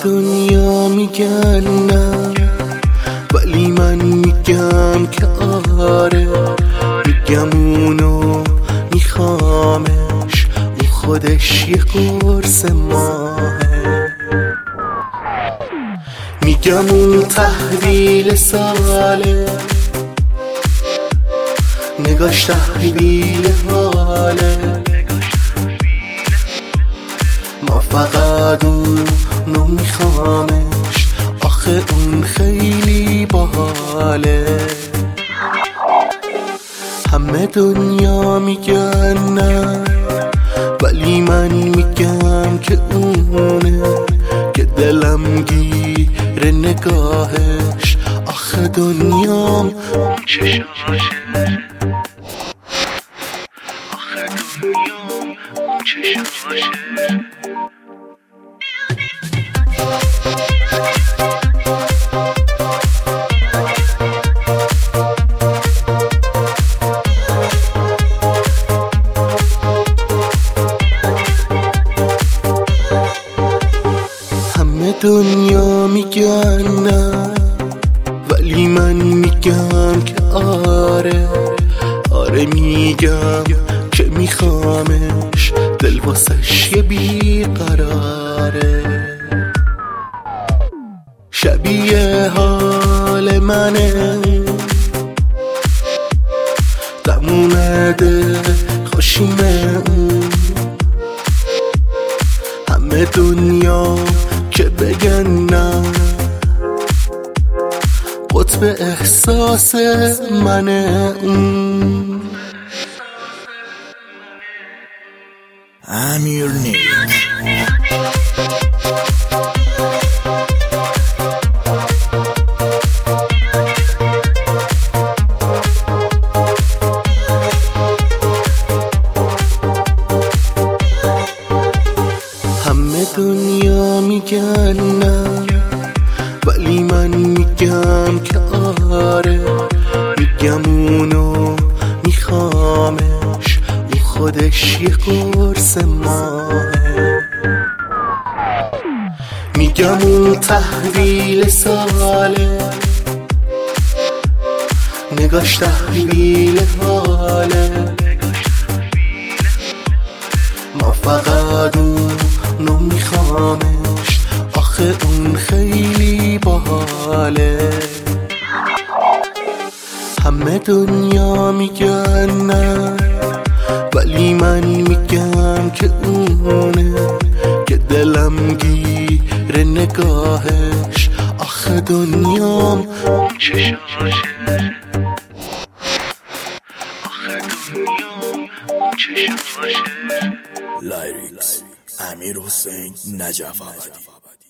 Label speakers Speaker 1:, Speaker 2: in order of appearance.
Speaker 1: دنیا میگن نه، ولی من میگم که آره. میگم اونو میخوامش، اون خودش یه قرص ماهه. میگم اون تحویل ساله، نگاش تحویل حاله. ما فقط اونو میخوامش، آخه اون خیلی باحاله. همه دنیا میگن نه، ولی من میگم که اونه، که دلم گیره نگاهش. آخه دنیام اون چشاشه، آخه دنیام اون چشاشه. دنیا میگن نه، ولی من میگم که آره. آره میگم که میخوامش، دل واسش یه بیقراره. شبیه حال منه، دمومده خوشیمه اون. همه دنیا که بگن نه، قطب احساس منه اون.
Speaker 2: امیر نی
Speaker 1: همه دنیا میگن نه، ولی من میگم که آره. میگم اونو میخوامش، اون خودش یه قرص ماهه. میگم اون تحویل ساله، نگاش تحویل حاله. ما فقط اونو میخوامش، آخه اون خیلی باحاله. همه دنیا میگن نه، ولی من میگم که اونه، که دلم گیره نگاهش. آخه دنیام اون چشاشه، آخه دنیام اون چشاشه.
Speaker 2: لیریکس امیر حسین نجف آبادی.